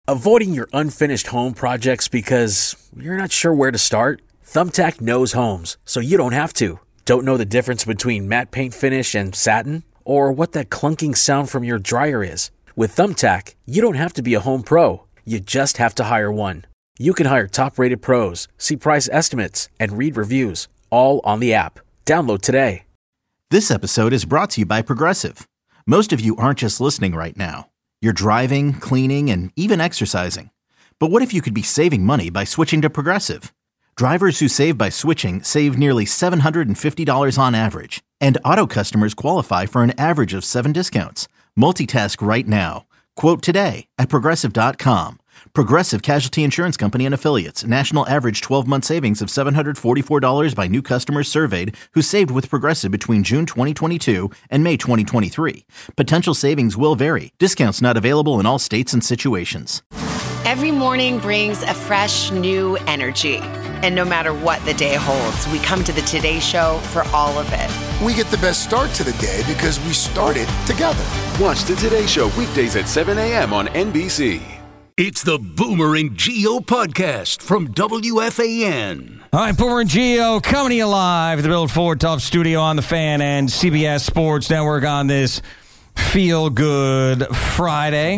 Avoiding your unfinished home projects because you're not sure where to start? Thumbtack knows homes, so you don't have to. Don't know the difference between matte paint finish and satin? Or what that clunking sound from your dryer is? With Thumbtack, you don't have to be a home pro. You just have to hire one. You can hire top-rated pros, see price estimates, and read reviews, all on the app. Download today. This episode is brought to you by Progressive. Most of you aren't just listening right now. You're driving, cleaning, and even exercising. But what if you could be saving money by switching to Progressive? Drivers who save by switching save nearly $750 on average. And auto customers qualify for an average of 7 discounts. Multitask right now. Quote today at Progressive.com. Progressive Casualty Insurance Company and Affiliates. National average 12-month savings of $744 by new customers surveyed who saved with Progressive between June 2022 and May 2023. Potential savings will vary. Discounts not available in all states and situations. Every morning brings a fresh, new energy. And no matter what the day holds, we come to the Today Show for all of it. We get the best start to the day because we started together. Watch the Today Show weekdays at 7 a.m. on NBC. It's the Boomer and Geo podcast from WFAN. All right, Boomer and Geo coming to you live at the Bill Ford Tough Studio on the Fan and CBS Sports Network on this Feel Good Friday.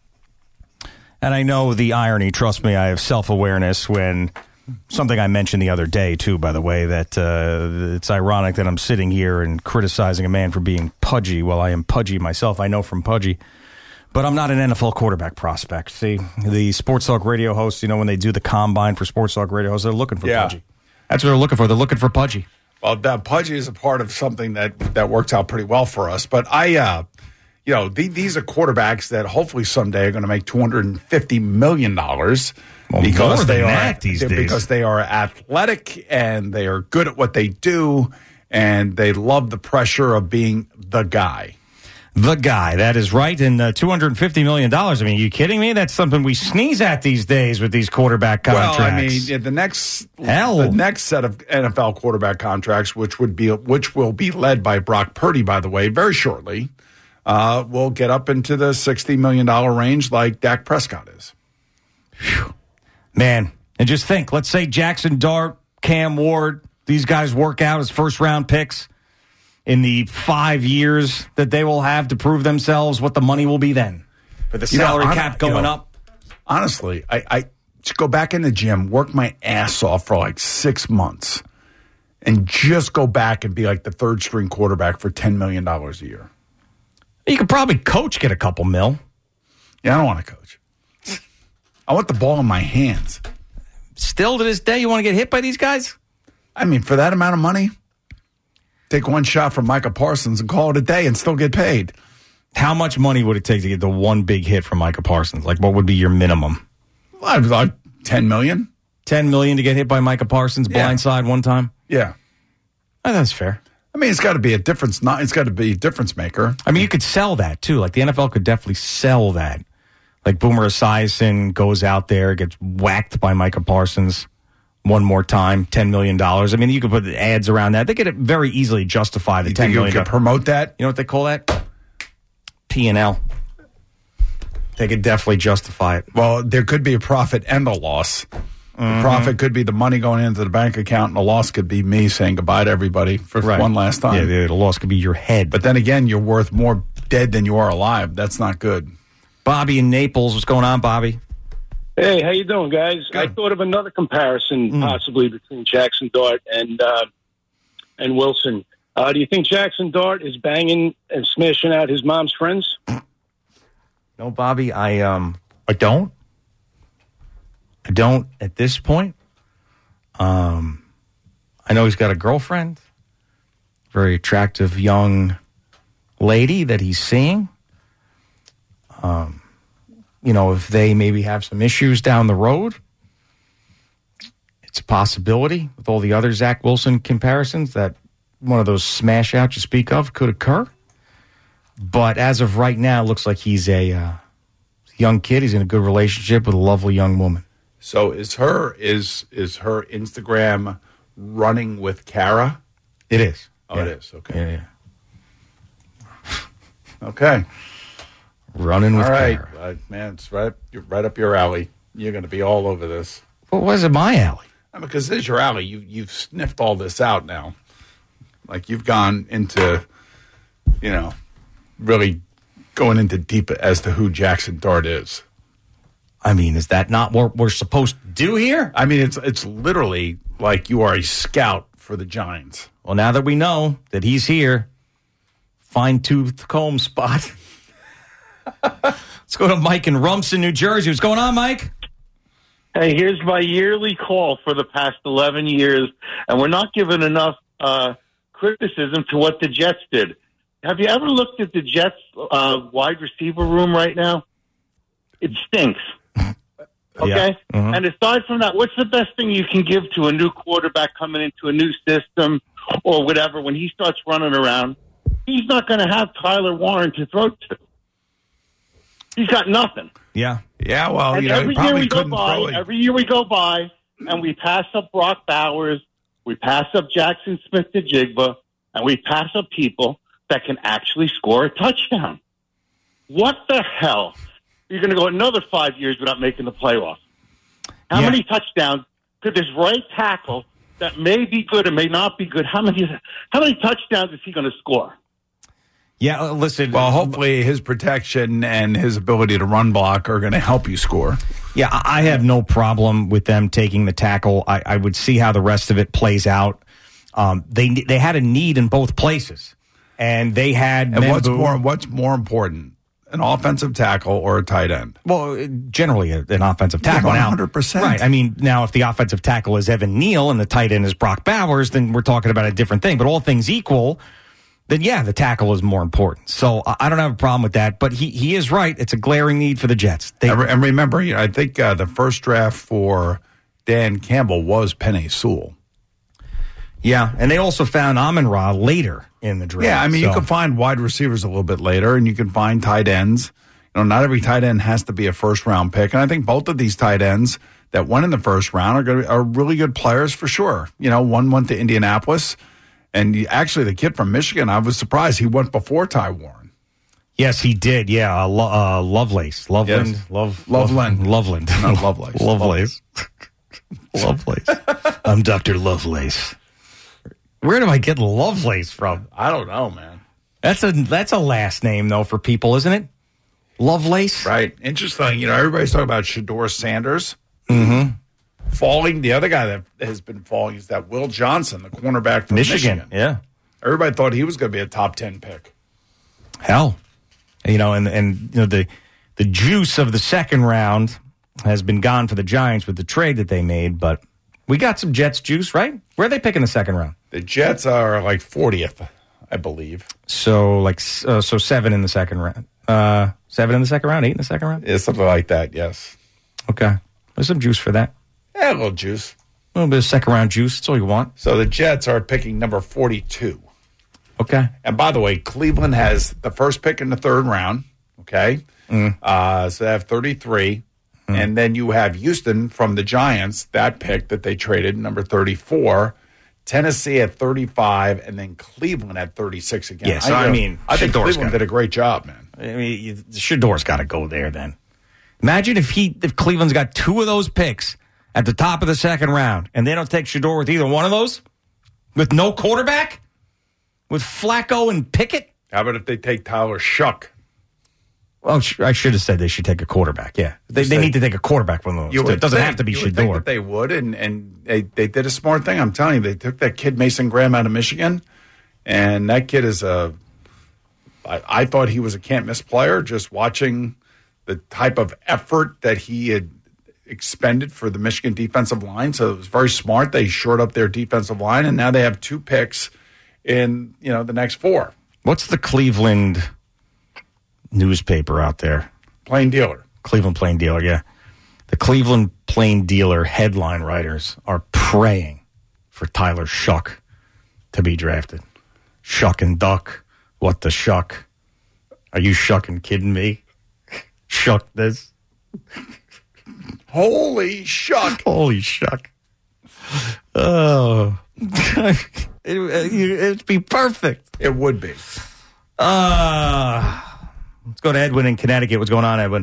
And I know the irony, trust me, I have self-awareness when something I mentioned the other day, too, by the way, that it's ironic that I'm sitting here and criticizing a man for being pudgy while I am pudgy myself. I know from pudgy. But I'm not an NFL quarterback prospect. See, the Sports Talk radio hosts, when they do the combine for Sports Talk radio hosts, they're looking for pudgy. That's what they're looking for. They're looking for pudgy. Well, pudgy is a part of something that works out pretty well for us. But these are quarterbacks that hopefully someday are going to make $250 million because they are athletic and they are good at what they do and they love the pressure of being the guy. The guy, that is right, and $250 million. I mean, are you kidding me? That's something we sneeze at these days with these quarterback contracts. Well, I mean, the next set of NFL quarterback contracts, which will be led by Brock Purdy, by the way, very shortly, will get up into the $60 million range like Dak Prescott is. Whew. Man, and just think, let's say Jackson Dart, Cam Ward, these guys work out as first-round picks. In the 5 years that they will have to prove themselves, what the money will be then. For the salary cap going up. Honestly, I just go back in the gym, work my ass off for like 6 months, and just go back and be like the third-string quarterback for $10 million a year. You could probably get a couple mil. Yeah, I don't want to coach. I want the ball in my hands. Still to this day, you want to get hit by these guys? I mean, for that amount of money? Take one shot from Micah Parsons and call it a day and still get paid. How much money would it take to get the one big hit from Micah Parsons? Like, what would be your minimum? Like $10 million. $10 million to get hit by Micah Parsons blindside one time? Yeah. Oh, that's fair. I mean, it's got to be a difference. It's got to be a difference maker. I mean, you could sell that, too. Like, the NFL could definitely sell that. Like, Boomer Esiason goes out there, gets whacked by Micah Parsons. One more time, $10 million. I mean, you could put ads around that. They could very easily justify the $10 million. You could promote that? You know what they call that? P&L. They could definitely justify it. Well, there could be a profit and a loss. The profit could be the money going into the bank account, and the loss could be me saying goodbye to everybody for one last time. Yeah, the loss could be your head. But then again, you're worth more dead than you are alive. That's not good. Bobby in Naples. What's going on, Bobby? Hey, how you doing, guys? Good. I thought of another comparison possibly between Jackson Dart and Wilson. Do you think Jackson Dart is banging and smashing out his mom's friends? No, Bobby, I don't. I don't at this point. I know he's got a girlfriend, very attractive young lady that he's seeing. If they maybe have some issues down the road, it's a possibility with all the other Zach Wilson comparisons that one of those smash outs you speak of could occur. But as of right now, it looks like he's a young kid. He's in a good relationship with a lovely young woman. So is her Instagram running with Kara? It is. Oh, yeah. It is. Okay. Yeah. Okay. Running with all right, Kara. man, it's right up your alley. You're going to be all over this. What was it, my alley? Because this is your alley. You've sniffed all this out now. Like you've gone into, really going into deep as to who Jackson Dart is. I mean, is that not what we're supposed to do here? I mean, it's literally like you are a scout for the Giants. Well, now that we know that he's here, fine-tooth comb spot. Let's go to Mike in Rumson, New Jersey. What's going on, Mike? Hey, here's my yearly call for the past 11 years, and we're not giving enough criticism to what the Jets did. Have you ever looked at the Jets' wide receiver room right now? It stinks. Okay? Yeah. Uh-huh. And aside from that, what's the best thing you can give to a new quarterback coming into a new system or whatever when he starts running around? He's not going to have Tyler Warren to throw to. He's got nothing. Yeah. Yeah, well, and every year we go by, and we pass up Brock Bowers, we pass up Jackson Smith-Njigba, and we pass up people that can actually score a touchdown. What the hell? You're going to go another 5 years without making the playoffs. How many touchdowns could this right tackle that may be good or may not be good, how many touchdowns is he going to score? Yeah, listen. Well, hopefully his protection and his ability to run block are going to help you score. Yeah, I have no problem with them taking the tackle. I would see how the rest of it plays out. They had a need in both places, and they had. And what's more important, an offensive tackle or a tight end? Well, generally an offensive tackle. 100%. Right. I mean, now if the offensive tackle is Evan Neal and the tight end is Brock Bowers, then we're talking about a different thing. But all things equal, then yeah, the tackle is more important. So I don't have a problem with that. But he is right. It's a glaring need for the Jets. And remember, I think the first draft for Dan Campbell was Penei Sewell. Yeah, and they also found Amon-Ra later in the draft. Yeah, I mean, you can find wide receivers a little bit later, and you can find tight ends. Not every tight end has to be a first-round pick. And I think both of these tight ends that went in the first round are really good players for sure. One went to Indianapolis. And actually, the kid from Michigan, I was surprised he went before Ty Warren. Yes, he did. Yeah, Lovelace. Loveland. Yes. Loveland. Not Lovelace. Lovelace. Lovelace. I'm Dr. Lovelace. Where do I get Lovelace from? I don't know, man. That's a last name, though, for people, isn't it? Lovelace? Right. Interesting. Everybody's talking about Shedeur Sanders. Mm-hmm. Falling. The other guy that has been falling is that Will Johnson, the cornerback from Michigan. Yeah. Everybody thought he was going to be a top 10 pick. Hell. The juice of the second round has been gone for the Giants with the trade that they made, but we got some Jets juice, right? Where are they picking the second round? The Jets are like 40th, I believe. So 7 in the second round. 7 in the second round, 8 in the second round? Yeah, something like that, yes. Okay. There's some juice for that. Yeah, a little juice. A little bit of second round juice. That's all you want. So the Jets are picking number 42. Okay. And by the way, Cleveland has the first pick in the third round. Okay. So they have 33. And then you have Houston from the Giants, that pick that they traded, number 34. Tennessee at 35, and then Cleveland at 36 again. Yes, I think Cleveland did a great job, man. I mean, Shedeur's got to go there then. Imagine if Cleveland's got 2 of those picks at the top of the second round, and they don't take Shedeur with either one of those? With no quarterback? With Flacco and Pickett? How about if they take Tyler Shuck? Oh, I should have said they should take a quarterback, yeah. They need to take a quarterback from those. It doesn't have to be Shedeur. You would think that they would, and they did a smart thing. I'm telling you, they took that kid Mason Graham out of Michigan, and that kid is I thought he was a can't-miss player, just watching the type of effort that he had expended for the Michigan defensive line. So it was very smart. They shored up their defensive line, and now they have 2 picks in the next 4. What's the Cleveland newspaper out there? Plain Dealer. Cleveland Plain Dealer, yeah. The Cleveland Plain Dealer headline writers are praying for Tyler Shuck to be drafted. Shuck and duck. What the shuck? Are you shucking kidding me? Shuck this. Holy shuck. Holy shuck. Oh. It'd be perfect. It would be. Let's go to Edwin in Connecticut. What's going on, Edwin?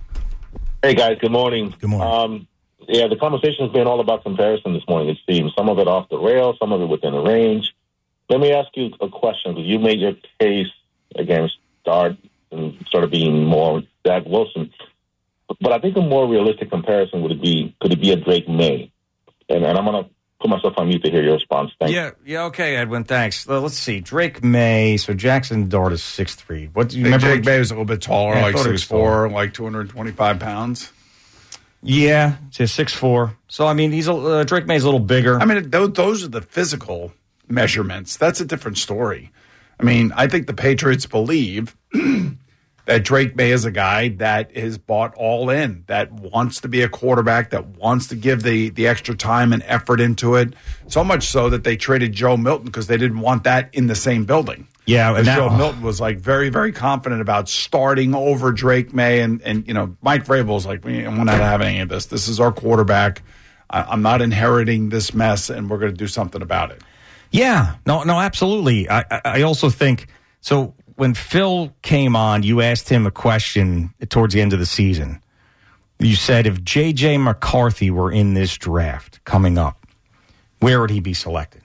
Hey, guys. Good morning. Good morning. The conversation has been all about comparison this morning, it seems. Some of it off the rail, some of it within the range. Let me ask you a question, because you made your case against Dart and sort of being more Zach Wilson. But I think a more realistic comparison could it be a Drake May? And I'm going to put myself on mute to hear your response. Thanks. Yeah, okay, Edwin, thanks. Let's see. Drake May, so Jackson Dart is 6'3". What do you remember? Drake May was a little bit taller, Yeah, like 6'4", like 225 pounds. Yeah, it's 6'4". So, I mean, Drake May's a little bigger. I mean, those are the physical measurements. That's a different story. I mean, I think the Patriots believe that Drake May is a guy that is bought all in, that wants to be a quarterback, that wants to give the extra time and effort into it. So much so that they traded Joe Milton because they didn't want that in the same building. Yeah, and Joe Milton was like very, very confident about starting over Drake May, and Mike Vrabel's like, we're not having any of this. This is our quarterback. I'm not inheriting this mess, and we're going to do something about it. Yeah, no, absolutely. I also think so. When Phil came on, you asked him a question towards the end of the season. You said, if J.J. McCarthy were in this draft coming up, where would he be selected?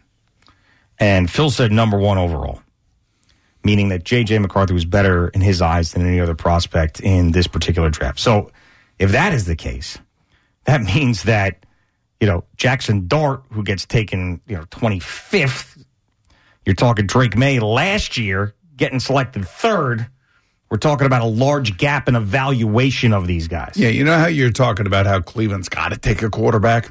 And Phil said number 1 overall, meaning that J.J. McCarthy was better in his eyes than any other prospect in this particular draft. So if that is the case, that means that, Jackson Dart, who gets taken, 25th, you're talking Drake May last year getting selected 3rd. We're talking about a large gap in evaluation of these guys. Yeah, you know how you're talking about how Cleveland's got to take a quarterback?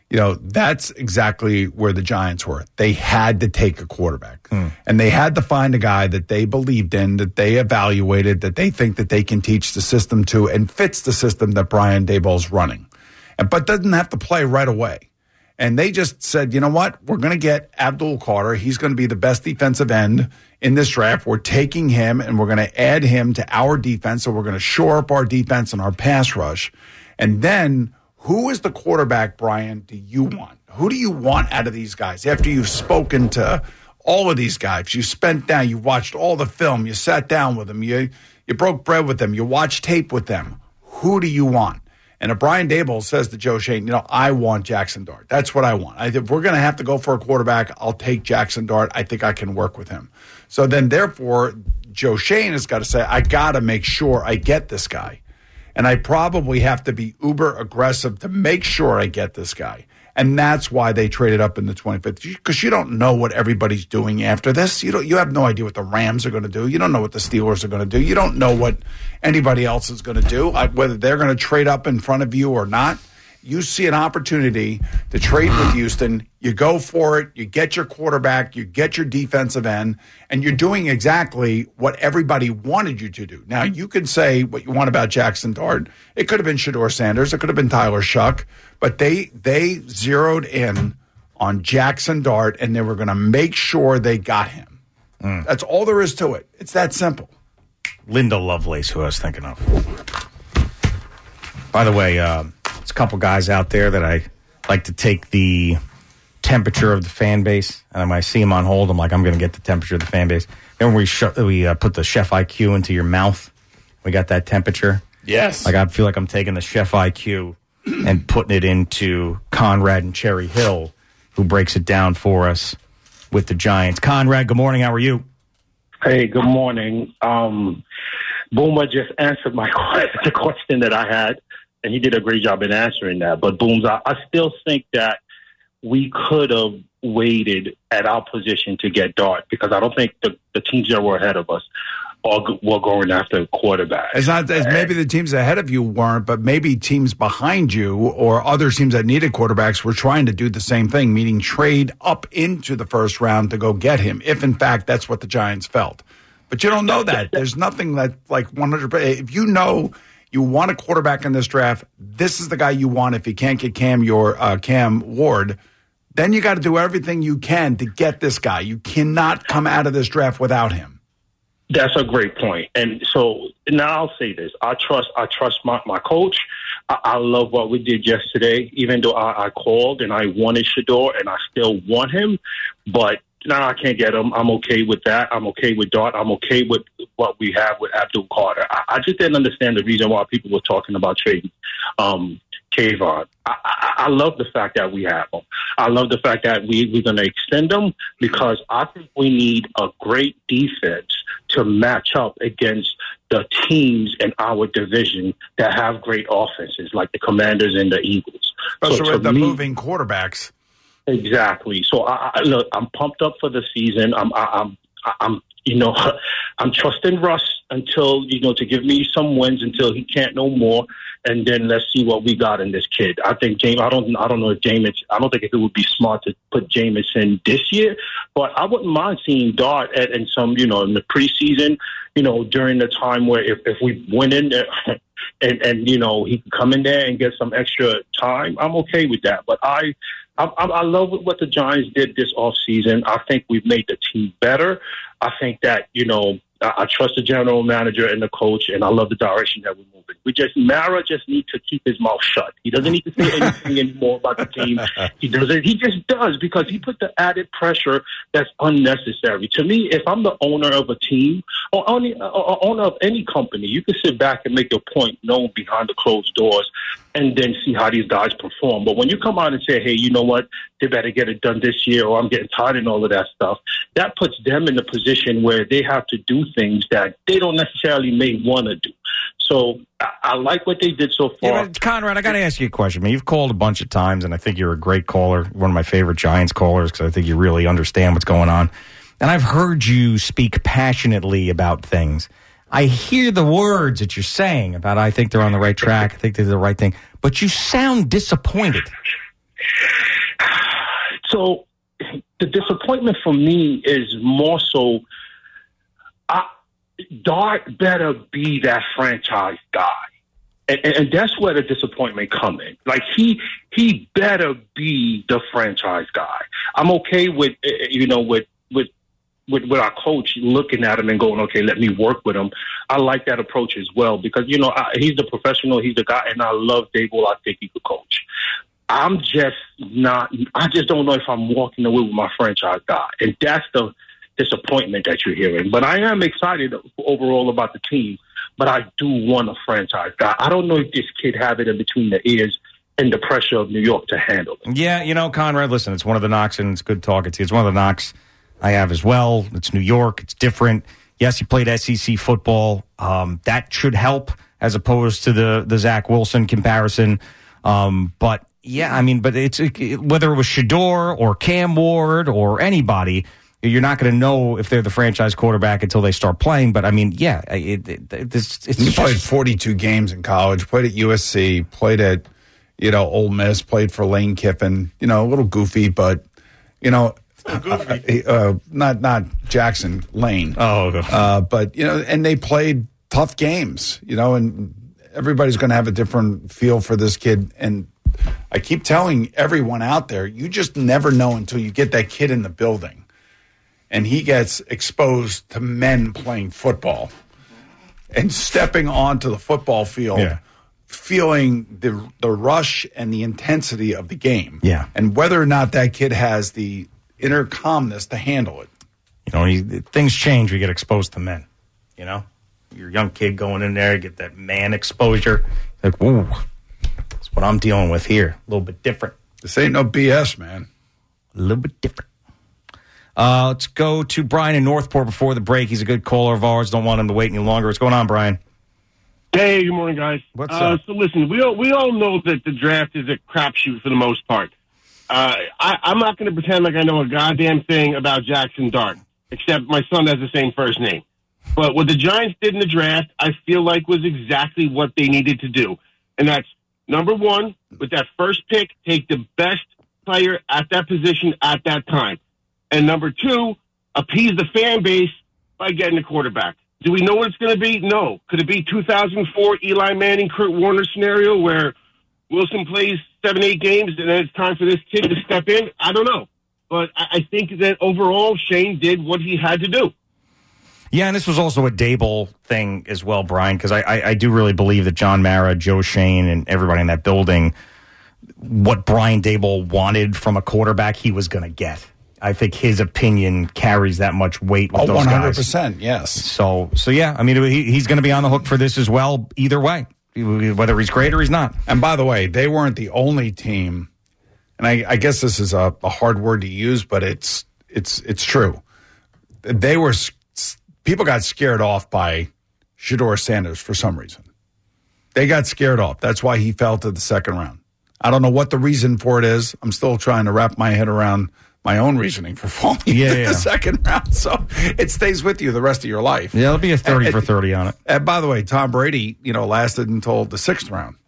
That's exactly where the Giants were. They had to take a quarterback. And they had to find a guy that they believed in, that they evaluated, that they think that they can teach the system to, and fits the system that Brian Daboll's running. But doesn't have to play right away. And they just said, you know what? We're going to get Abdul Carter. He's going to be the best defensive end in this draft. We're taking him, and we're going to add him to our defense. So we're going to shore up our defense and our pass rush. And then who is the quarterback, Brian, do you want? Who do you want out of these guys? After you've spoken to all of these guys, you spent down, you watched all the film, you sat down with them, you broke bread with them, you watched tape with them. Who do you want? And if Brian Daboll says to Joe Schoen, I want Jackson Dart. That's what I want. If we're going to have to go for a quarterback, I'll take Jackson Dart. I think I can work with him. So then, therefore, Joe Schoen has got to say, I got to make sure I get this guy. And I probably have to be uber aggressive to make sure I get this guy. And that's why they traded up in the 25th, because you don't know what everybody's doing after this. You have no idea what the Rams are going to do. You don't know what the Steelers are going to do. You don't know what anybody else is going to do, whether they're going to trade up in front of you or not. You see an opportunity to trade with Houston. You go for it. You get your quarterback. You get your defensive end. And you're doing exactly what everybody wanted you to do. Now, you can say what you want about Jackson Dart. It could have been Shedeur Sanders. It could have been Tyler Shuck. But they zeroed in on Jackson Dart, and they were going to make sure they got him. That's all there is to it. It's that simple. Linda Lovelace, who I was thinking of. By the way, there's a couple guys out there that I like to take the temperature of the fan base. And when I see them on hold, I'm like, I'm going to get the temperature of the fan base. Remember we put the Chef IQ into your mouth? We got that temperature? Yes. Like I feel like I'm taking the Chef IQ and putting it into Conrad and Cherry Hill, who breaks it down for us with the Giants. Conrad, good morning. How are you? Hey, good morning. Boomer just answered the question that I had, and he did a great job in answering that. But, Booms, I still think that we could have waited at our position to get Dart, because I don't think the teams that were ahead of us were going after quarterbacks. It's not as maybe the teams ahead of you weren't, but maybe teams behind you or other teams that needed quarterbacks were trying to do the same thing, meaning trade up into the first round to go get him, if in fact that's what the Giants felt. But you don't know that. There's nothing that like 100%. If you know you want a quarterback in this draft, this is the guy you want. If you can't get Cam Ward, then you got to do everything you can to get this guy. You cannot come out of this draft without him. That's a great point. And so now I'll say this. I trust my coach. I love what we did yesterday, even though I called and I wanted Shedeur and I still want him. But I can't get him. I'm okay with that. I'm okay with Dart. I'm okay with what we have with Abdul Carter. I just didn't understand the reason why people were talking about trading Kayvon. I love the fact that we have him. I love the fact that we're going to extend him because I think we need a great defense to match up against the teams in our division that have great offenses, like the Commanders and the Eagles. Especially with the moving quarterbacks. Exactly. So look, I'm pumped up for the season. I'm trusting Russ until, to give me some wins until he can't no more. And then let's see what we got in this kid. I think I don't know if Jameis, I don't think it would be smart to put Jameis in this year, but I wouldn't mind seeing Dart in some, in the preseason, during the time where if we win in there and he can come in there and get some extra time, I'm okay with that. But I love what the Giants did this offseason. I think we've made the team better. I think that, I trust the general manager and the coach, and I love the direction that we're moving. Mara just needs to keep his mouth shut. He doesn't need to say anything anymore about the team. He doesn't. He just does because he put the added pressure that's unnecessary. To me, if I'm the owner of a team or owner of any company, you can sit back and make your point known behind the closed doors and then see how these guys perform. But when you come out and say, hey, you know what, they better get it done this year or I'm getting tired and all of that stuff, that puts them in a position where they have to do things that they don't necessarily may want to do. So I like what they did so far. Yeah, but Conrad, I got to ask you a question. I mean, you've called a bunch of times, and I think you're a great caller, one of my favorite Giants callers, because I think you really understand what's going on. And I've heard you speak passionately about things. I hear the words that you're saying about I think they're on the right track, I think they're the right thing, but you sound disappointed. So the disappointment for me is more so Dart better be that franchise guy. And that's where the disappointment comes in. Like, he better be the franchise guy. I'm okay with, with our coach looking at him and going, okay, let me work with him. I like that approach as well because, he's the professional, he's the guy, and I love Daboll. I think he could coach. I just don't know if I'm walking away with my franchise guy. And that's the disappointment that you're hearing. But I am excited overall about the team, but I do want a franchise guy. I don't know if this kid have it in between the ears and the pressure of New York to handle it. Yeah, Conrad, listen, it's one of the knocks, and it's good talking to you. It's one of the knocks I have as well. It's New York. It's different. Yes, you played SEC football. That should help as opposed to the Zach Wilson comparison. But it's whether it was Shedeur or Cam Ward or anybody, you're not going to know if they're the franchise quarterback until they start playing. But, he played 42 games in college, played at USC, played at, Ole Miss, played for Lane Kiffin, a little goofy, but, not Jackson, Lane. But, and they played tough games, and everybody's going to have a different feel for this kid. And I keep telling everyone out there, you just never know until you get that kid in the building and he gets exposed to men playing football and stepping onto the football field, feeling the rush and the intensity of the game. Yeah. And whether or not that kid has the inner calmness to handle it. Things change. We get exposed to men, You're a young kid going in there, get that man exposure. Like, whoa, that's what I'm dealing with here. A little bit different. This ain't no BS, man. A little bit different. Let's go to Brian in Northport before the break. He's a good caller of ours. Don't want him to wait any longer. What's going on, Brian? Hey, good morning, guys. What's up? So listen, we all know that the draft is a crapshoot for the most part. I'm not going to pretend like I know a goddamn thing about Jackson Dart, except my son has the same first name. But what the Giants did in the draft, I feel like was exactly what they needed to do. And that's, number one, with that first pick, take the best player at that position at that time. And number two, appease the fan base by getting a quarterback. Do we know what it's going to be? No. Could it be 2004 Eli Manning, Kurt Warner scenario where Wilson plays 7-8 games and then it's time for this kid to step in? I don't know. But I think that overall Shane did what he had to do. Yeah, and this was also a Daboll thing as well, Brian, because I do really believe that John Mara, Joe Shane, and everybody in that building, what Brian Daboll wanted from a quarterback, he was going to get. I think his opinion carries that much weight with those guys. 100%, yes. So yeah, I mean, he's going to be on the hook for this as well, either way, whether he's great or he's not. And by the way, they weren't the only team, and I guess this is a hard word to use, but it's true. People got scared off by Shedeur Sanders for some reason. They got scared off. That's why he fell to the second round. I don't know what the reason for it is. I'm still trying to wrap my head around my own reasoning for falling to the second round. So it stays with you the rest of your life. Yeah, it'll be a 30 for 30 on it. And by the way, Tom Brady, lasted until the 6th round.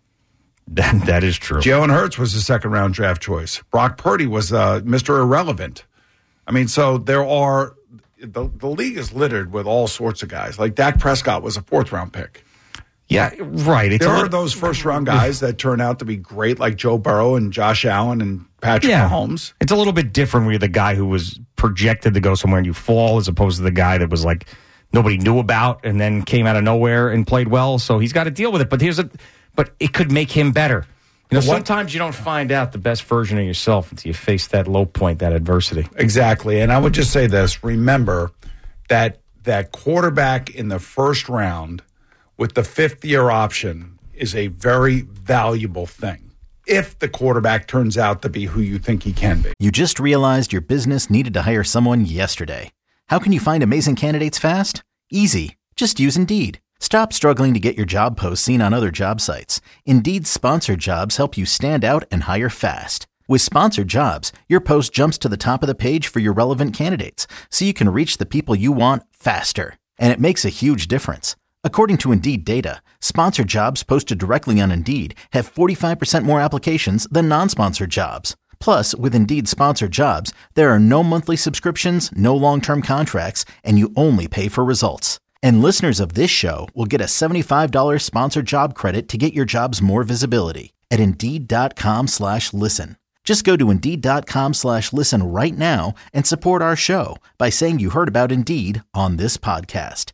That is true. Jalen Hurts was the second round draft choice. Brock Purdy was Mr. Irrelevant. I mean, so there are the league is littered with all sorts of guys. Like Dak Prescott was a 4th round pick. Yeah, right. There are those first-round guys that turn out to be great, like Joe Burrow and Josh Allen and Patrick Mahomes. It's a little bit different when you're the guy who was projected to go somewhere and you fall, as opposed to the guy that was like nobody knew about and then came out of nowhere and played well. So he's got to deal with it. But it could make him better. Sometimes you don't find out the best version of yourself until you face that low point, that adversity. Exactly. And I would just say this: remember that quarterback in the first round with the 5th-year option is a very valuable thing if the quarterback turns out to be who you think he can be. You just realized your business needed to hire someone yesterday. How can you find amazing candidates fast? Easy. Just use Indeed. Stop struggling to get your job posts seen on other job sites. Indeed's sponsored jobs help you stand out and hire fast. With sponsored jobs, your post jumps to the top of the page for your relevant candidates, so you can reach the people you want faster. And it makes a huge difference. According to Indeed data, sponsored jobs posted directly on Indeed have 45% more applications than non-sponsored jobs. Plus, with Indeed sponsored jobs, there are no monthly subscriptions, no long-term contracts, and you only pay for results. And listeners of this show will get a $75 sponsored job credit to get your jobs more visibility at Indeed.com/listen. Just go to Indeed.com/listen right now and support our show by saying you heard about Indeed on this podcast.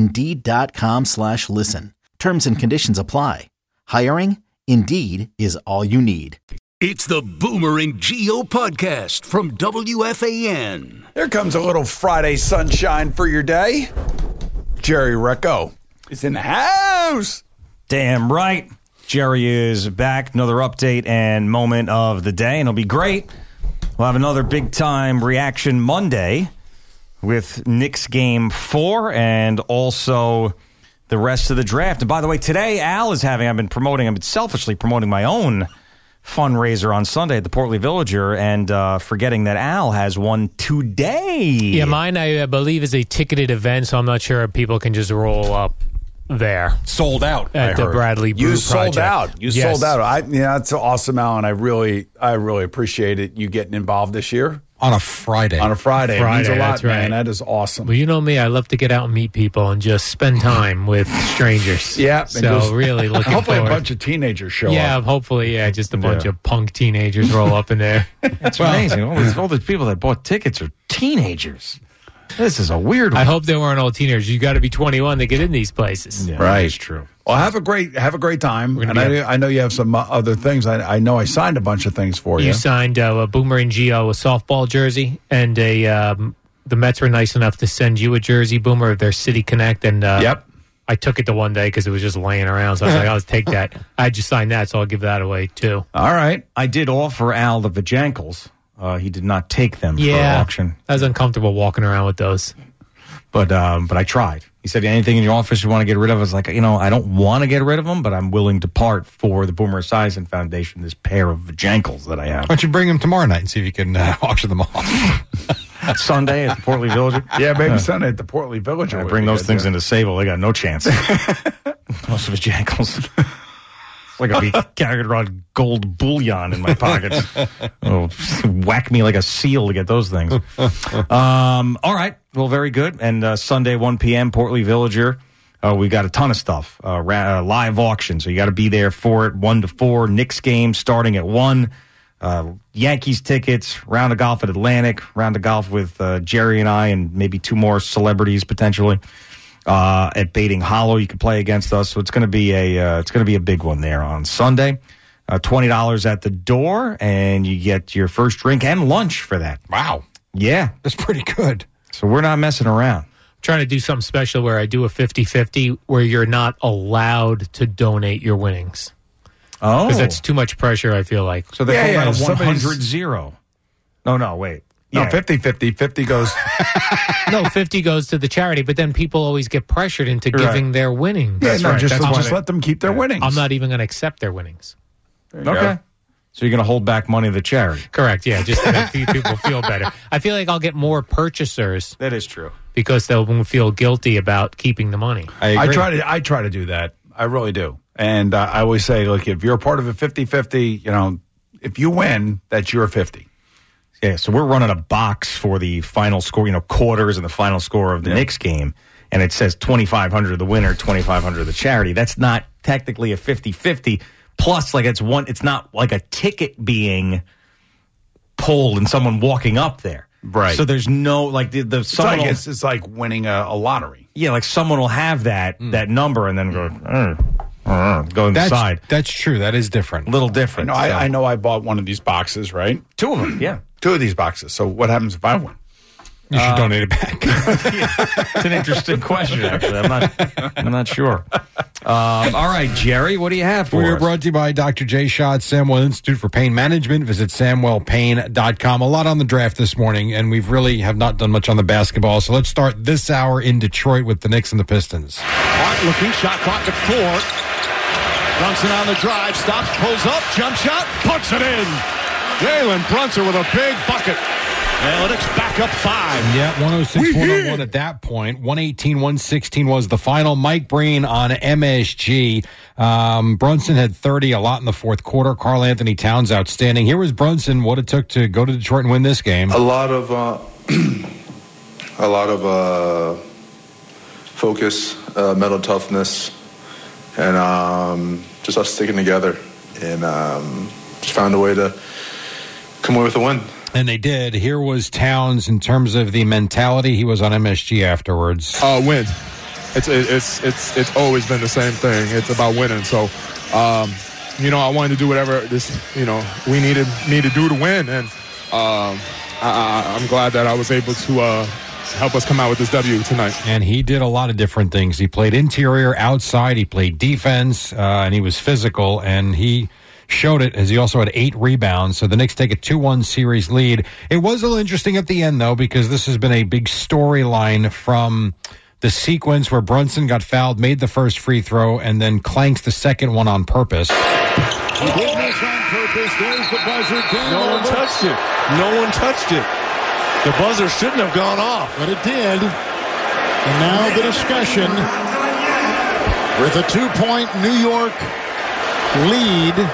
Indeed.com/listen. Terms and conditions apply. Hiring? Indeed is all you need. It's the Boomer and Geo podcast from WFAN. Here comes a little Friday sunshine for your day. Jerry Recco is in the house. Damn right. Jerry is back. Another update and moment of the day, and it'll be great. We'll have another big-time reaction Monday with Knicks Game 4 and also the rest of the draft. And by the way, today Al is having, I've been selfishly promoting my own fundraiser on Sunday at the Portly Villager and forgetting that Al has one today. Yeah, mine I believe is a ticketed event, so I'm not sure if people can just roll up there. Sold out at the Bradley Brew Project. You sold out. That's awesome, Al, and I really appreciate it. You getting involved this year on a Friday. It means a lot, right. man. That is awesome. Well, you know me, I love to get out and meet people and just spend time with strangers. Yeah, so really looking hopefully forward. A bunch of teenagers show up. Yeah, hopefully, just a bunch of punk teenagers roll up in there. That's amazing. All these people that bought tickets are teenagers. This is a weird one. I hope they weren't all teenagers. You got to be 21 to get in these places. Yeah, right. That's true. Well, have a great time. And I know you have some other things. I know I signed a bunch of things for you. You signed a Boomer and Geo a softball jersey, and the Mets were nice enough to send you a jersey, Boomer, of their City Connect. And yep. I took it the one day because it was just laying around. So I was like, I'll take that. I just signed that, so I'll give that away too. All right. I did offer Al the Vajankles. He did not take them for auction. I was uncomfortable walking around with those. But I tried. He said, anything in your office you want to get rid of? I was like, I don't want to get rid of them, but I'm willing to part for the Boomer Esiason Foundation, this pair of Vajankles that I have. Why don't you bring them tomorrow night and see if you can auction them off? Sunday at the Portly Villager? Yeah, maybe Sunday at the Portly Villager. I bring those things into Sable. They got no chance. Most of Vajankles. It's like a carried around gold bullion in my pockets. Oh, whack me like a seal to get those things. All right. Well, very good. And Sunday, 1 p.m., Portly Villager. We got a ton of stuff. Live auction. So you got to be there for it. 1 to 4. Knicks game starting at 1. Yankees tickets. Round of golf at Atlantic. Round of golf with Jerry and I and maybe 2 more celebrities potentially. At Baiting Hollow, you can play against us. So it's going to be a big one there on Sunday. $20 at the door, and you get your first drink and lunch for that. Wow. Yeah. That's pretty good. So we're not messing around. Trying to do something special where I do a 50-50 where you're not allowed to donate your winnings. Oh. Because that's too much pressure, I feel like. So they're calling that a 100-0. No, wait. No, 50-50. 50 goes. No, 50 goes to the charity, but then people always get pressured into giving their winnings. Yeah, no, just let them keep their winnings. I'm not even going to accept their winnings. Okay. Go. So you're going to hold back money to the charity. Correct, yeah, just to make people feel better. I feel like I'll get more purchasers. That is true. Because they'll feel guilty about keeping the money. I try to do that. I really do. And I always say, look, if you're part of a 50-50, if you win, that's your 50. Yeah, so we're running a box for the final score, quarters and the final score of the Knicks game, and it says $2,500 the winner, $2,500 the charity. That's not technically a 50-50. Plus, it's not like a ticket being pulled and someone walking up there. Right. So there's no, it's like winning a lottery. Yeah, like someone will have that number and then go inside. That's true. That is different. A little different. I know I bought one of these boxes, right? 2 of them, yeah. 2 of these boxes. So what happens if I win? You should donate it back. It's an interesting question, actually. I'm not sure. All right, Jerry, what do you have for us? We're brought to you by Dr. J. Schott, Samwell Institute for Pain Management. Visit SamwellPain.com. A lot on the draft this morning, and we've really have not done much on the basketball. So let's start this hour in Detroit with the Knicks and the Pistons. Hart looking, shot clock at 4. Brunson on the drive, stops, pulls up, jump shot, puts it in. Jalen Brunson with a big bucket. Analytics back up 5. Yeah, 106-101 at that point. 118-116 was the final. Mike Breen on MSG. Brunson had 30, a lot in the fourth quarter. Karl Anthony Towns outstanding. Here was Brunson, what it took to go to Detroit and win this game. A lot of focus, mental toughness, and just us sticking together and just found a way to come away with a win. And they did. Here was Towns in terms of the mentality. He was on MSG afterwards. Win. It's always been the same thing. It's about winning. So, I wanted to do whatever we needed me to do to win, and I'm glad that I was able to help us come out with this W tonight. And he did a lot of different things. He played interior, outside. He played defense, and he was physical, and he showed it as he also had 8 rebounds. So the Knicks take a 2-1 series lead. It was a little interesting at the end, though, because this has been a big storyline from the sequence where Brunson got fouled, made the first free throw, and then clanks the second one on purpose. He did this on purpose. There's the buzzer. No one touched it. No one touched it. The buzzer shouldn't have gone off. But it did. And now the discussion with a 2-point New York lead.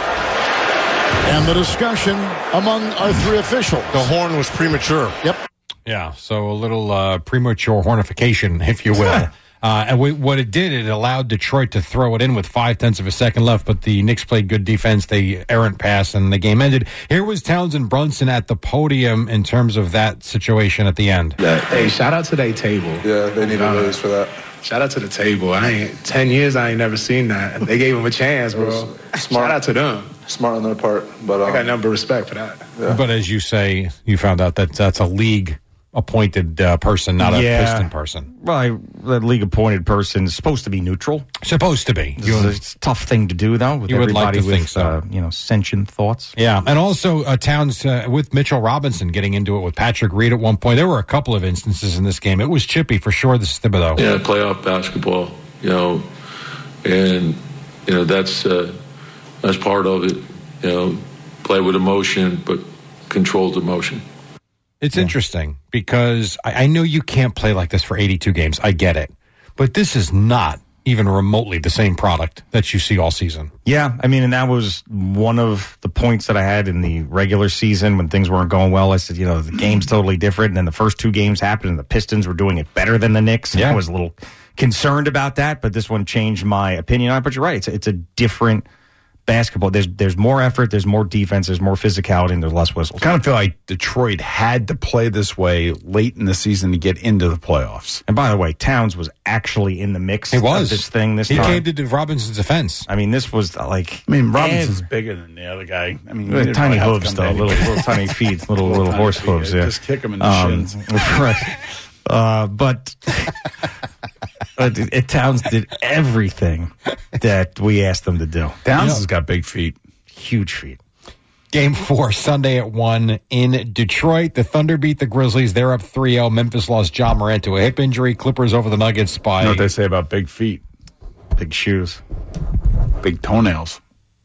And the discussion among our 3 officials. The horn was premature. Yep. Yeah, so a little premature hornification, if you will. And what it did, it allowed Detroit to throw it in with 0.5 of a second left, but the Knicks played good defense. They errant pass, and the game ended. Here was Towns and Brunson at the podium in terms of that situation at the end. Yeah. Hey, shout out to their table. Yeah, they need to lose for that. Shout out to the table. 10 years, I ain't never seen that. They gave him a chance, bro. Smart. Shout out to them. Smart on their part. But I got number of respect for that. Yeah. But as you say, you found out that that's a league-appointed person, not a Piston person. Well, the league-appointed person is supposed to be neutral. Supposed to be. It's a tough thing to do, though, with you would everybody like to with, think so. sentient thoughts. Yeah, and also Towns with Mitchell Robinson getting into it with Patrick Reed at one point. There were a couple of instances in this game. It was chippy for sure, this is Thibodeau. Yeah, playoff basketball, and, that's part of it, play with emotion, but controlled emotion. It's interesting because I know you can't play like this for 82 games. I get it. But this is not even remotely the same product that you see all season. Yeah, and that was one of the points that I had in the regular season when things weren't going well. I said, the game's totally different. And then the first 2 games happened and the Pistons were doing it better than the Knicks. Yeah. I was a little concerned about that, but this one changed my opinion on it. But you're right. It's a different basketball. There's more effort, there's more defense, there's more physicality, and there's less whistles. I kind of feel like Detroit had to play this way late in the season to get into the playoffs. And by the way, Towns was actually in the mix He was. of this thing this He time. came to Robinson's defense. I mean, this was like... Robinson's bigger than the other guy. I mean, tiny hooves, though. Little tiny feet, little horse hooves, yeah. Just kick him in the shins. Right. But Towns did everything that we asked them to do. Towns has got big feet. Huge feet. Game 4, Sunday at 1 in Detroit. The Thunder beat the Grizzlies. They're up 3-0. Memphis lost Ja Morant to a hip injury. Clippers over the Nuggets by... You know what they say about big feet? Big shoes. Big toenails.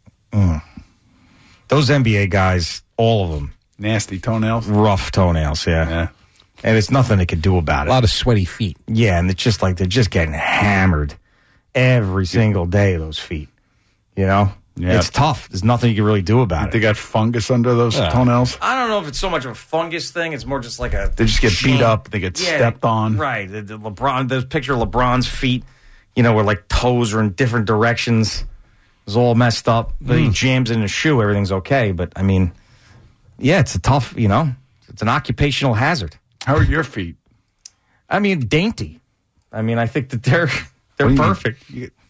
Those NBA guys, all of them. Nasty toenails? Rough toenails, yeah. And it's nothing they could do about it. A lot of sweaty feet. Yeah, and it's just like they're just getting hammered every single day, those feet. You know? Yeah. It's tough. There's nothing you can really do about it. They got fungus under those toenails? I don't know if it's so much of a fungus thing. It's more just like a... They just get beat up. They get stepped on. Right. The LeBron, there's a picture of LeBron's feet, you know, where like toes are in different directions. It's all messed up. But he jams in his shoe. Everything's okay. But, I mean, yeah, it's a tough, you know, it's an occupational hazard. How are your feet? I mean, dainty. I mean, I think that they're perfect.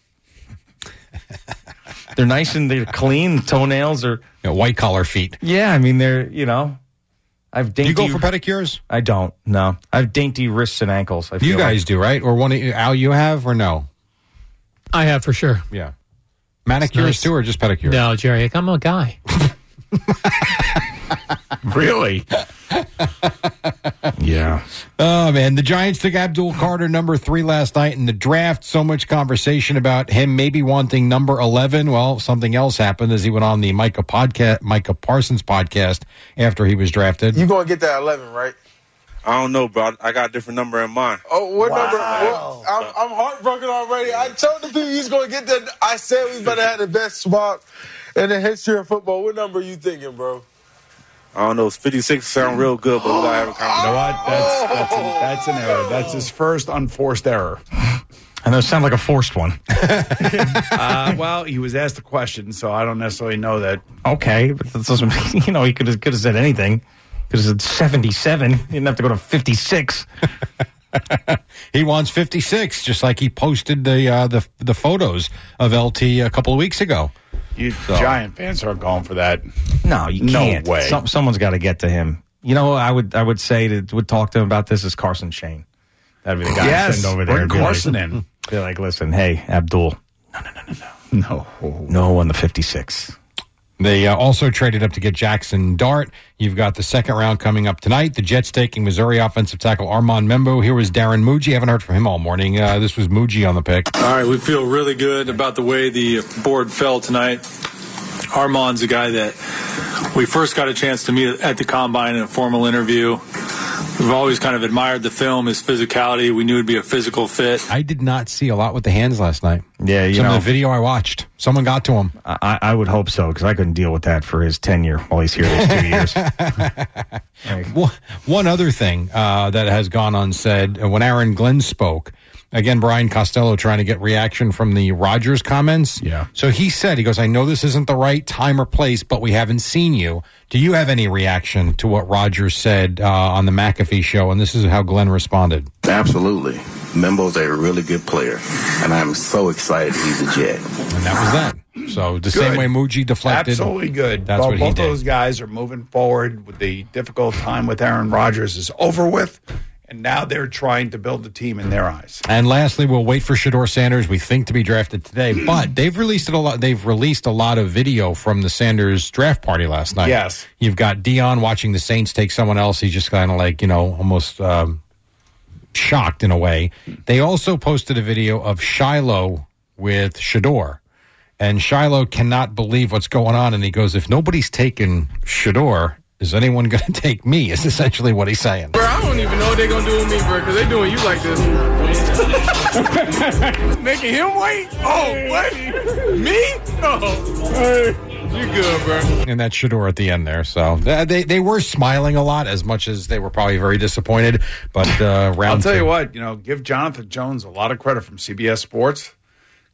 They're nice and they're clean. Toenails are white collar feet. Yeah, I mean they're I have dainty. Do you go for pedicures? I don't. No, I have dainty wrists and ankles. I feel You guys do, right? Or one of Al, you have or no? I have for sure. Yeah, manicures too, or just pedicures? No, Jerry, I'm a guy. Really? Yeah. Oh, man. The Giants took Abdul Carter, number 3, last night in the draft. So much conversation about him maybe wanting number 11. Well, something else happened as he went on the Micah Parsons podcast after he was drafted. You going to get that 11, right? I don't know, bro. I got a different number in mind. Oh, what number? Well, I'm heartbroken already. I told the people he's going to get that. I said we better have the best swap in the history of football. What number are you thinking, bro? I don't know. 56 sound real good, but we got to have a conversation. You know what? That's an error. That's his first unforced error. I know it sounds like a forced one. Well, he was asked a question, so I don't necessarily know that. Okay, but that doesn't mean, you know, he could have said anything. Could have said 77. He didn't have to go to 56. He wants 56, just like he posted the photos of LT a couple of weeks ago. Giant fans aren't going for that. No, you can't. No way. Someone's got to get to him. You know, I would say that would talk to him about this is Carson Shane. That'd be the guy to send over there. Bring Carson in. Be like, listen, hey, Abdul. No on the 56. They also traded up to get Jackson Dart. You've got the second round coming up tonight. The Jets taking Missouri offensive tackle Armand Membo. Here was Darren Muji. Haven't heard from him all morning. This was Muji on the pick. All right, we feel really good about the way the board fell tonight. Armand's a guy that we first got a chance to meet at the Combine in a formal interview. We've always kind of admired the film, his physicality. We knew it'd be a physical fit. I did not see a lot with the hands last night. Yeah, Some of the video I watched. Someone got to him. I would hope so, because I couldn't deal with that for his tenure while he's here these 2 years. One other thing that has gone unsaid, when Aaron Glenn spoke, again, Brian Costello trying to get reaction from the Rodgers comments. Yeah. So he said, he goes, I know this isn't the right time or place, but we haven't seen you. Do you have any reaction to what Rodgers said on the McAfee show? And this is how Glenn responded. Absolutely. Membo's a really good player, and I'm so excited he's a Jet. And that was that. So the same way Muji deflected. Absolutely good. That's what he both did. those guys are moving forward. With the difficult time with Aaron Rodgers is over with. And now they're trying to build a team in their eyes. And lastly, we'll wait for Shedeur Sanders. We think to be drafted today, but they've released a lot. They've released a lot of video from the Sanders draft party last night. Yes, you've got Dion watching the Saints take someone else. He's just kind of like, you know, almost shocked in a way. They also posted a video of Shiloh with Shedeur, and Shiloh cannot believe what's going on. And he goes, "If nobody's taken Shedeur, is anyone going to take me?" Is essentially what he's saying. Bro, I don't even know what they're going to do with me, bro, because they doing you like this. Making him wait? Oh, what? Me? Oh, hey, you good, bro. And that's Shedeur at the end there. So they were smiling a lot, as much as they were probably very disappointed. But I'll tell you what, give Jonathan Jones a lot of credit from CBS Sports,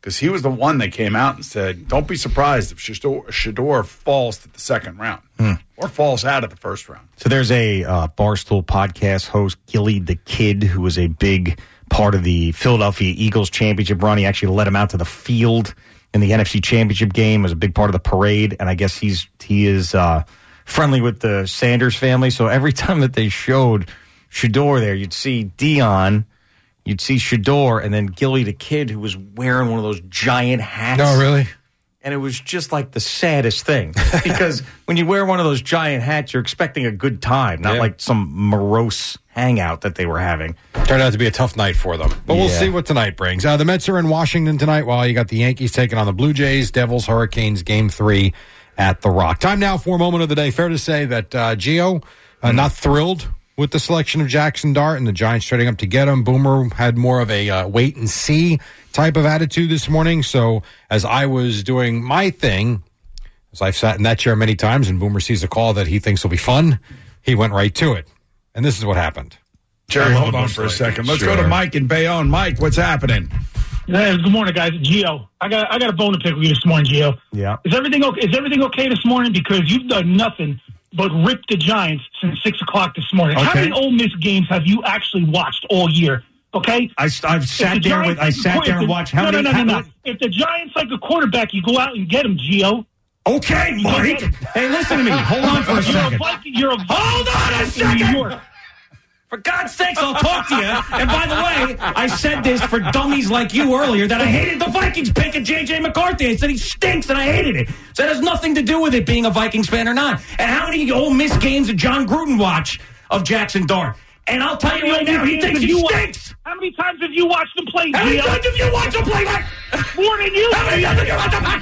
because he was the one that came out and said, don't be surprised if Shedeur falls to the second round or falls out of the first round. So there's a Barstool podcast host, Gilly the Kid, who was a big part of the Philadelphia Eagles championship run. He actually led him out to the field in the NFC championship game, was a big part of the parade, and I guess he is friendly with the Sanders family. So every time that they showed Shedeur there, you'd see Dion, you'd see Shedeur, and then Gilly the Kid, who was wearing one of those giant hats. No, really? And it was just like the saddest thing. Because when you wear one of those giant hats, you're expecting a good time, not like some morose hangout that they were having. Turned out to be a tough night for them. But we'll see what tonight brings. The Mets are in Washington tonight, while you got the Yankees taking on the Blue Jays, Devils, Hurricanes, Game 3 at the Rock. Time now for Moment of the Day. Fair to say that Gio, not thrilled with the selection of Jackson Dart and the Giants trading up to get him. Boomer had more of a wait-and-see type of attitude this morning. So as I was doing my thing, as I've sat in that chair many times, and Boomer sees a call that he thinks will be fun, he went right to it. And this is what happened. Jerry, hold on for a second. Let's go to Mike in Bayonne. Mike, what's happening? Hey, good morning, guys. Gio, I got a bone to pick with you this morning, Gio. Yeah. Is everything okay this morning? Because you've done nothing but rip the Giants since 6 o'clock this morning. Okay. How many Ole Miss games have you actually watched all year? Okay, I've sat there and watched how many. No. If the Giants like a quarterback, you go out and get him, Gio. Okay, Mike. Hey, listen to me. Hold on for a second. Hold on a second. For God's sakes, I'll talk to you. And by the way, I said this for dummies like you earlier, that I hated the Vikings pick of J.J. McCarthy. I said he stinks, and I hated it. So that has nothing to do with it being a Vikings fan or not. And how many Ole Miss games did John Gruden watch of Jackson Dart? And I'll tell you right now, he thinks he stinks. How many times have you watched him play, Gio? How many times have you watched him play, Mike? More than you. How many times have you watched him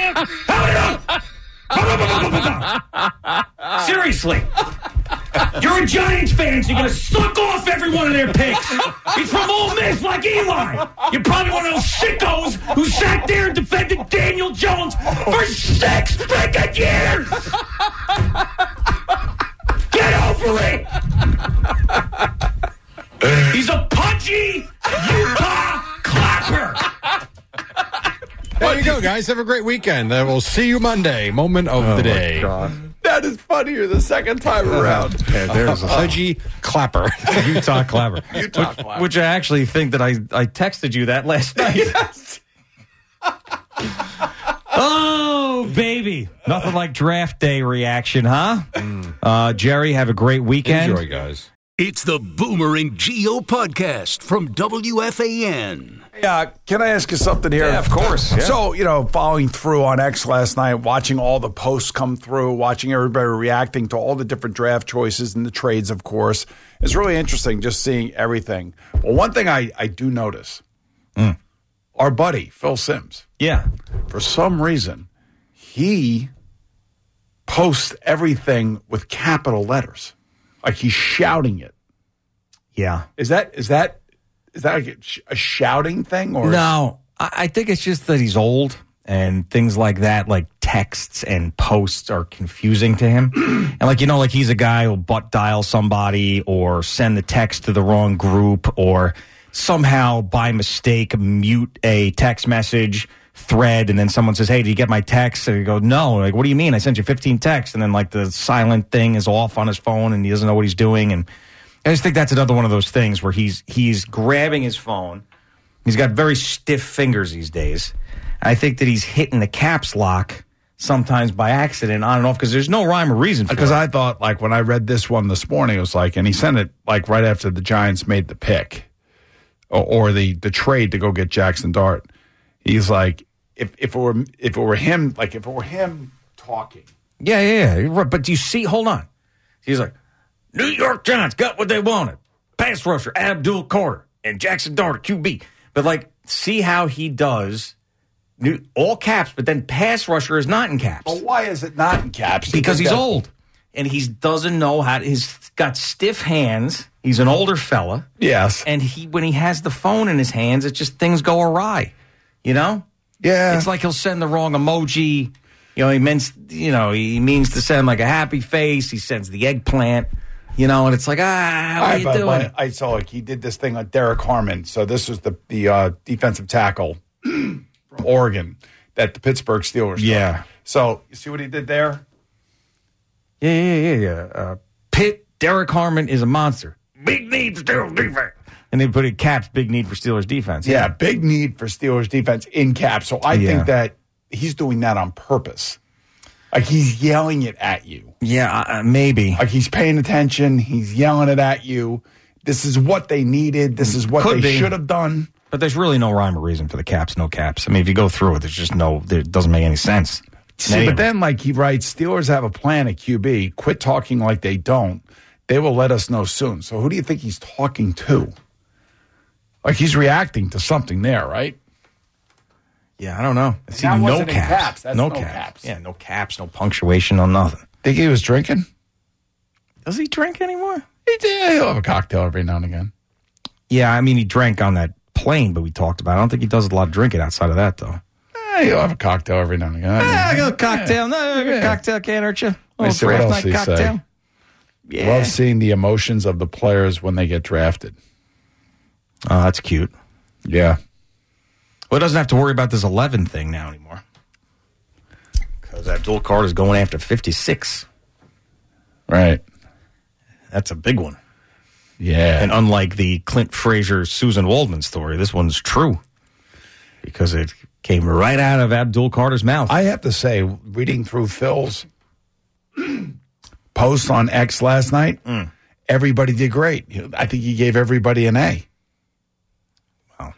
play? Seriously. You're a Giants fan, so you're going to suck off every one of their picks. He's from Ole Miss like Eli. You're probably one of those sickos who sat there and defended Daniel Jones for 6 freaking years. Get over it. He's a pudgy Utah clapper. There you go, guys. Have a great weekend. We'll see you Monday. Moment of the day. God. That is funnier the second time around. Yeah, there's a pudgy clapper. Utah clapper. Clapper. Which I actually think that I texted you that last night. Yes. Oh, baby. Nothing like draft day reaction, huh? Jerry, have a great weekend. Enjoy, guys. It's the Boomer and Gio podcast from WFAN. Yeah, can I ask you something here? Yeah, of course. Yeah. So, following through on X last night, watching all the posts come through, watching everybody reacting to all the different draft choices and the trades, of course, it's really interesting just seeing everything. Well, one thing I do notice, our buddy, Phil Simms. Yeah. For some reason, he posts everything with capital letters. Like he's shouting it. Yeah. Is that like a shouting thing? Or No, I think it's just that he's old and things like that, like texts and posts are confusing to him. And like he's a guy who'll butt dial somebody or send the text to the wrong group or somehow by mistake mute a text message thread, and then someone says, hey, did you get my text? And you go, no. Like, what do you mean? I sent you 15 texts. And then like the silent thing is off on his phone and he doesn't know what he's doing. And I just think that's another one of those things where he's grabbing his phone. He's got very stiff fingers these days. And I think that he's hitting the caps lock sometimes by accident on and off because there's no rhyme or reason for it. Because I thought, like, when I read this one this morning, it was like, and he sent it like right after the Giants made the pick or the trade to go get Jackson Dart. He's like, if it were him talking. Yeah. But do you see? Hold on. He's like, New York Giants got what they wanted. Pass rusher Abdul Carter and Jackson Dart QB. But like, see how he does all caps, but then pass rusher is not in caps. Well, why is it not in caps? Because he's old and he doesn't know how. He's got stiff hands. He's an older fella. Yes. And when he has the phone in his hands, it's just things go awry. You know? Yeah. It's like he'll send the wrong emoji. He means to send like a happy face. He sends the eggplant. And it's like, what are you doing? I saw he did this thing on Derek Harmon. So this was the defensive tackle from Oregon that the Pittsburgh Steelers took. Yeah. So, you see what he did there? Yeah. Pitt, Derek Harmon is a monster. Big need for Steelers defense. And they put in caps, big need for Steelers defense. Yeah, big need for Steelers defense in caps. So I think that he's doing that on purpose. Like he's yelling it at you. Yeah, maybe. Like he's paying attention. He's yelling it at you. This is what they needed. This is what they should have done. But there's really no rhyme or reason for the caps, no caps. I mean, if you go through it, there's just it doesn't make any sense. See, but then, like he writes, Steelers have a plan at QB. Quit talking like they don't. They will let us know soon. So who do you think he's talking to? Like he's reacting to something there, right? Yeah, I don't know. See, no caps. That's no caps. Yeah, no caps, no punctuation, no nothing. Think he was drinking? Does he drink anymore? He did. He'll have a cocktail every now and again. Yeah, I mean, he drank on that plane, but we talked about it. I don't think he does a lot of drinking outside of that, though. He'll have a cocktail every now and again. I got a cocktail. No, a cocktail can't hurt you. What else he cocktail. say? Yeah. Love seeing the emotions of the players when they get drafted. Oh, that's cute. Yeah. Well, it doesn't have to worry about this 11 thing now anymore. Because Abdul Carter's going after 56. Right. That's a big one. Yeah. And unlike the Clint Frazier, Susan Waldman story, this one's true. Because it came right out of Abdul Carter's mouth. I have to say, reading through Phil's post on X last night, everybody did great. I think he gave everybody an A. Wow.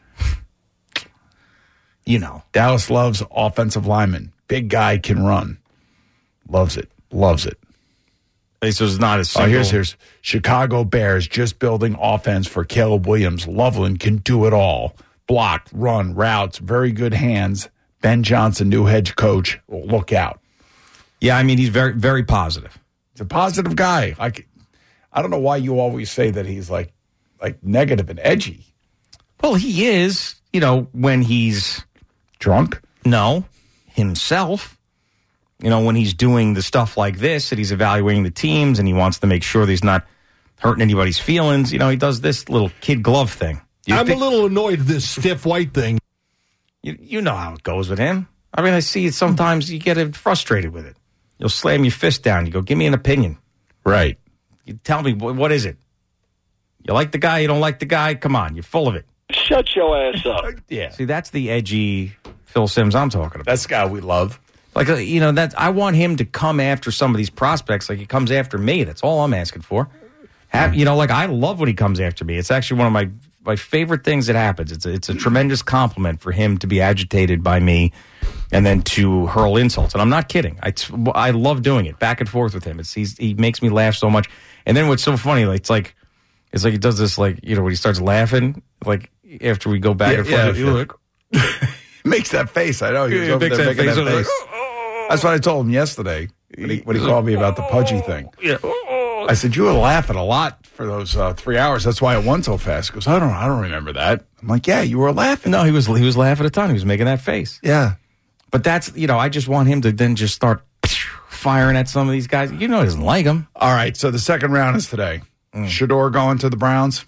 You know. Dallas loves offensive linemen. Big guy can run. Loves it. Loves it. So it's not as simple. Here's Chicago Bears just building offense for Caleb Williams. Loveland can do it all. Block, run, routes, very good hands. Ben Johnson, new head coach. Look out. Yeah, I mean, he's very, very positive. He's a positive guy. I don't know why you always say that he's like negative and edgy. Well, he is, when he's drunk. No, himself. When he's doing the stuff like this, that he's evaluating the teams and he wants to make sure that he's not hurting anybody's feelings. He does this little kid glove thing. I'm a little annoyed at this stiff white thing. You know how it goes with him. I mean, I see it sometimes you get frustrated with it. You'll slam your fist down. You go, give me an opinion. Right. You tell me, what is it? You like the guy? You don't like the guy? Come on, you're full of it. Shut your ass up. Yeah. See, that's the edgy Phil Simms I'm talking about. That's the guy we love. Like, I want him to come after some of these prospects like he comes after me. That's all I'm asking for. I love when he comes after me. It's actually one of my favorite things that happens. It's a tremendous compliment for him to be agitated by me and then to hurl insults. And I'm not kidding. I love doing it back and forth with him. He makes me laugh so much. And then what's so funny, it's like he does this, when he starts laughing, after we go back and forth. Makes that face. I know. He was over there making that face. That's what I told him yesterday when he called me about the pudgy thing. Yeah. I said, you were laughing a lot for those 3 hours. That's why it went so fast. He goes, I don't remember that. I'm like, yeah, you were laughing. No, he was laughing a ton. He was making that face. Yeah. But that's, I just want him to then just start firing at some of these guys. He doesn't like them. All right, so the second round is today. Shador going to the Browns.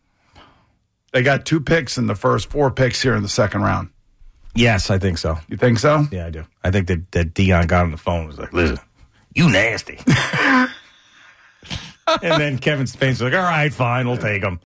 They got 2 picks in the first 4 picks here in the second round. Yes, I think so. You think so? Yeah, I do. I think that Dion got on the phone and was like, listen, you nasty. And then Kevin Spain's like, all right, fine, we'll take him.